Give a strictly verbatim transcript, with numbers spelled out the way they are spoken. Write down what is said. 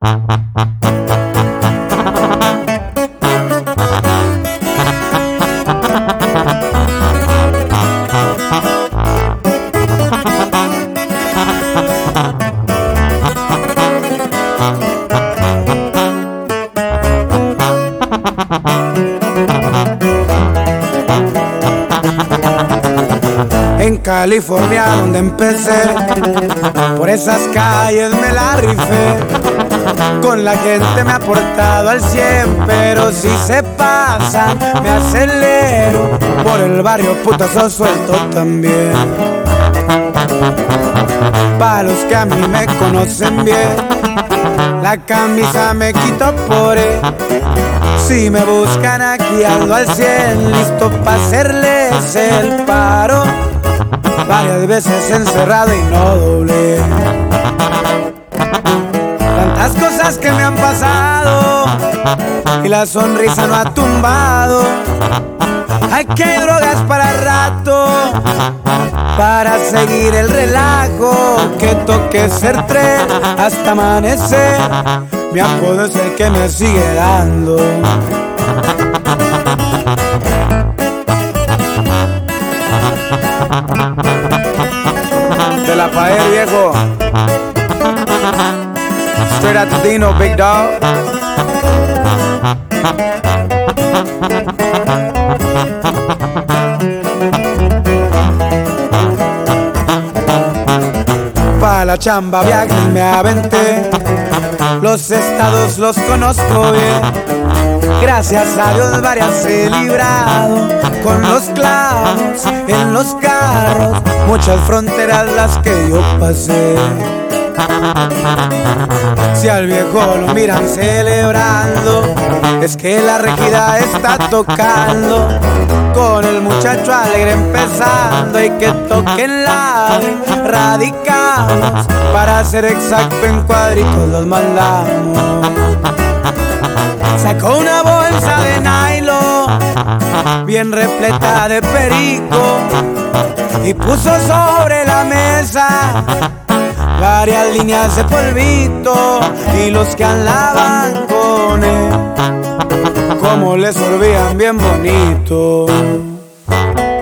En California donde empecé, por esas calles me la rifé. Con la gente me ha portado al cien, pero si se pasan me acelero. Por el barrio putazo suelto también. Pa' los que a mí me conocen bien, la camisa me quito por él. Si me buscan aquí ando al cien, listo pa' hacerles el paro. Varias veces encerrado y no doblé. Tantas cosas que me han pasado y la sonrisa no ha tumbado. Aquí hay drogas para rato, para seguir el relajo. Que toque ser tres hasta amanecer. Mi apodo es el que me sigue dando. De la Paer, viejo. Straight out to Dino, big dog. Pa' la chamba viaje me aventé. Los estados los conozco bien. Gracias a Dios varias he librado. Con los clavos en los carros, muchas fronteras las que yo pasé. Si al viejo lo miran celebrando, es que la regida está tocando. Con el muchacho alegre empezando, y que toquen la radicamos. Para ser exacto en cuadritos los mandamos. Sacó una bolsa de nylon bien repleta de perico y puso sobre la mesa varias líneas de polvito. Y los que andaban con él, como les sorbían bien bonito.